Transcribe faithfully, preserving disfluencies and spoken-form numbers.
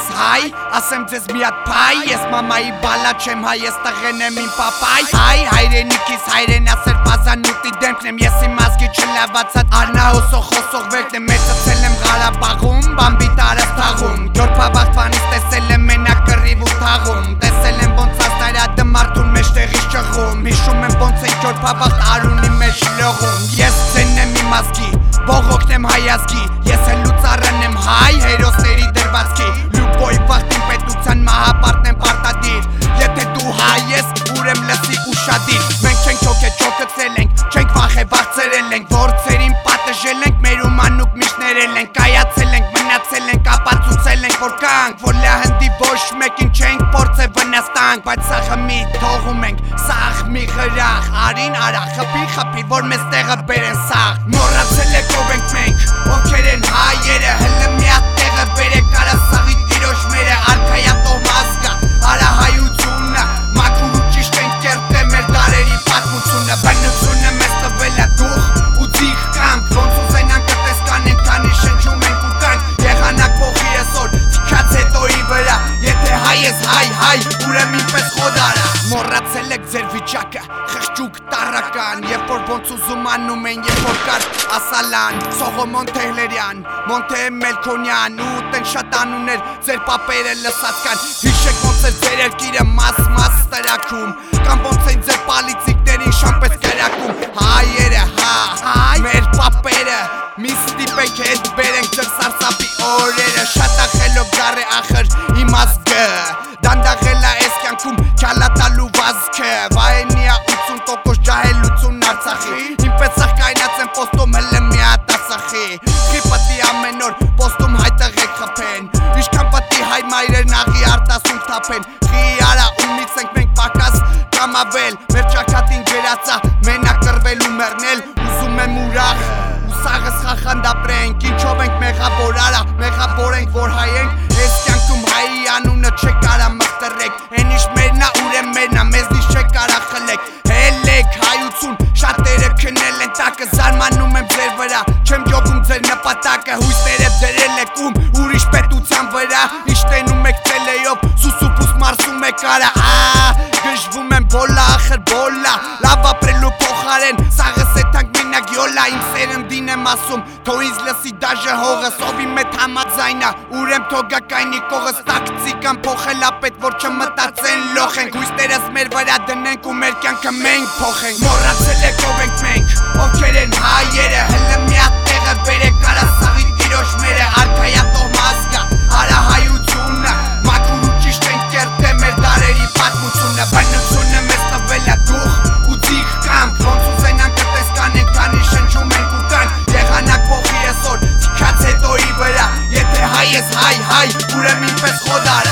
ես հայ, ասեմ ձեզ մի հատ փայ, ես մամայի բալա չեմ հայ, ես տղեն եմ իմ պապայ, հայ, հայրենիքիս հայրենասեր պազանուտի դեմքն եմ, ես իմ ազգի չլավացած արնահոսող խոսող վերքն եմ, մեծացել եմ Ղարաբաղում, բամբի տարած թաղում, գորփավաղթվանից տեսել եմ մենակ կռիվ ու թաղում, տեսել եմ ոնց աստարադը մարդուն մեջտեղից ճղում, հիշում եմ ոնց է գորփավաղթ արունի մեջ լողում, ես ձենն եմ իմ ազգի, բողոքն եմ հայ ազգի, ես էլ լուծարան եմ հայ, հերոսների դրվածքի, լուբոյ վաղթին պետության մահապարտն եմ պարտադիր, եթե դու հայ ես, ուրեմ լսի ուշադիր, մենք չենք չոք է չոքցել ենք, չենք վախ է վաղցրել ենք, գործերին պատժել ենք, մեր ու մանուկ միշներել ենք, կայացել ենք, մնացել ենք, ապացուցել ենք, որ կանք, որ լահնդի ոչ մեկին չենք փորձե վնաստանք, բայց սաղը մի թողում ենք, սաղ մի գրախ, արին արա, խփի խփի, որ մեզ տեղը բերեն սաղ, մոռացել եք ով ենք մենք, ովքեր են հայերը, հլը մի հատ տեղը բերեք, արա սաղի տիրոջ մերը, արքայատող ազգա, արա հայությունը, մաքուր ու ճիշտ ենք կերտե մեր դարերի պատմությունը, բնությունը մեզ տվել է դուխ ու ձիղ կանք, ոնց ուզենանք կտես կանենք, քանի շնչում ենք ու կանք, եղանակ փոխի այսօր, թիքած հետոյի վրա, եթե հայ ես հայ, հայ, ուրեմն ինպես խոդարա, մոռացել եք ձեր վիճակը, խղճուկ տարական, երբ որ ոնց ուզում անում են, երբ որ կար ասալան, Սողոմոն Թեհլերյան, Մոնթե Մելքոնյան, ու տեն շատ անուններ ձեր պապերը լսած կան, հիշեք ոնց էր ձեր երկիրը մաս-մաս տրակում, կամ ոնց են ձեր պալիցիկներին շամպես կրակում, հայերը, հա, հայ, մեր պապերը, մի ստիպենք հետ բերենք ձեր սարսափի օրերը, շատ ախելով դար է ախր իմ ազգը, դանդաղել է ես կյանքում քյալատալու վազքը, վայենիա ութսուն տոկոս ջահելություն Արցախի, ինպես սխկայնած եմ պոստում հլը մի հատ ասախի, խի պտի ամեն օր պոստում հայ տղեկ խփեն, իշքան պտի հայ մայրերն աղի արտասում թափեն, խի արա ումից ենք մենք պակաս կամ ավել, մեր ճակատին գերացա, մենակ կրվել ու մեռնել, ուզում եմ ուրախ, ու սաղս խախանդ ապրենք, ինչով ենք մեղավոր արա, մեղավոր ենք որ հայ ենք, ես կյանքում հայի անունը չեք կարա մխտրեք, են իշ մերնա ուրեմ մերնա, մեզնից չեք կարա խլեք, հելեք հայություն, շատերը քնել են տակը, զարմանում եմ ձեր վրա, չեմ ջոգում ձեր նպատակը, հույսները դրել եք ում, ուրիշ պետության վրա, ինչ տենում եք տելեյով, սուսուպուս մարսում եք արա, գժվում եմ բոլա, ախր բոլա, լավ ապրելու փոխարեն, սաղս էթանք մենակ յոլա, իմ սերնդին եմ ասում, թո ինձ լսի դաժը հողս, ով իմ հետ համաձայնա, ուրեմ թոգակայնի կողս, տակցի կամ փոխելապետ, որ չմտածեն լոխենք, հույսներս մեր վրա դնենք ու մեր կյանքը մենք փոխենք, մոռացել եք ով ենք մենք, ովքեր են հայերը, հլը մի հատ տեղը բերեք, արա սաղի տիրոջ մերը, արքայատող ազգա, արա հայությունը, մաքուր ու ճիշտ ենք կերտե մեր դարերի պատմությունը, բնությունը մեզ տվել է դուխ ու ձիղ կանք, ոնց ուզենանք կտես կանենք, քանի շնչում ենք ու կանք, եղանակ փոխի այսօր, թիքած հետոյի վրա, եթե հայ ես հայ, հայ, ուրեմն ինպես խոդարա